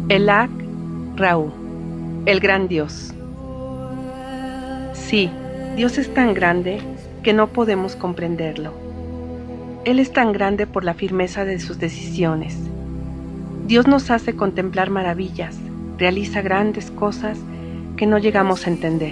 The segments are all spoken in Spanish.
Elak Raú, el gran Dios. Sí, Dios es tan grande que no podemos comprenderlo. Él es tan grande por la firmeza de sus decisiones. Dios nos hace contemplar maravillas, realiza grandes cosas que no llegamos a entender.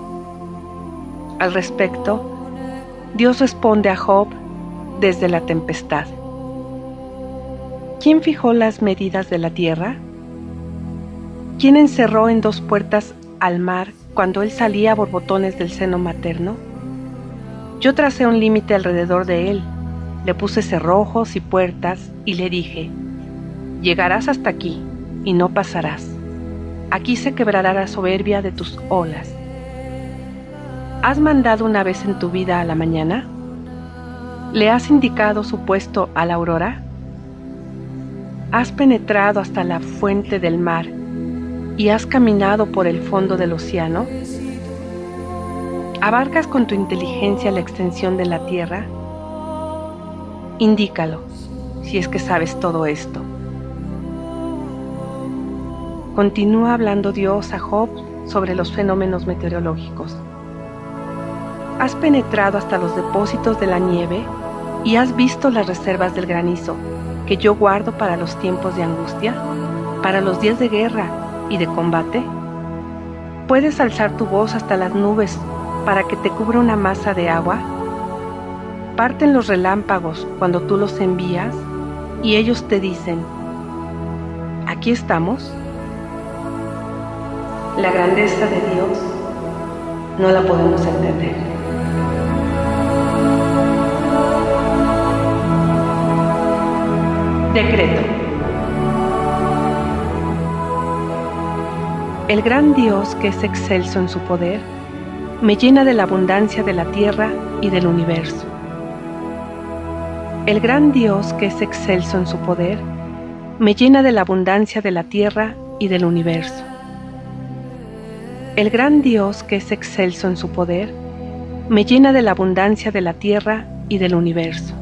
Al respecto, Dios responde a Job desde la tempestad. ¿Quién fijó las medidas de la tierra? ¿Quién encerró en 2 puertas al mar cuando él salía a borbotones del seno materno? Yo tracé un límite alrededor de él, le puse cerrojos y puertas y le dije: llegarás hasta aquí y no pasarás. Aquí se quebrará la soberbia de tus olas. ¿Has mandado una vez en tu vida a la mañana? ¿Le has indicado su puesto a la aurora? ¿Has penetrado hasta la fuente del mar y has caminado por el fondo del océano? ¿Abarcas con tu inteligencia la extensión de la tierra? Indícalo, si es que sabes todo esto. Continúa hablando Dios a Job sobre los fenómenos meteorológicos. ¿Has penetrado hasta los depósitos de la nieve y has visto las reservas del granizo que yo guardo para los tiempos de angustia, para los días de guerra y de combate? ¿Puedes alzar tu voz hasta las nubes para que te cubra una masa de agua? Parten los relámpagos cuando tú los envías y ellos te dicen: aquí estamos. La grandeza de Dios no la podemos entender. Decreto. El gran Dios, que es excelso en su poder, me llena de la abundancia de la tierra y del universo. El gran Dios, que es excelso en su poder, me llena de la abundancia de la tierra y del universo. El gran Dios, que es excelso en su poder, me llena de la abundancia de la tierra y del universo.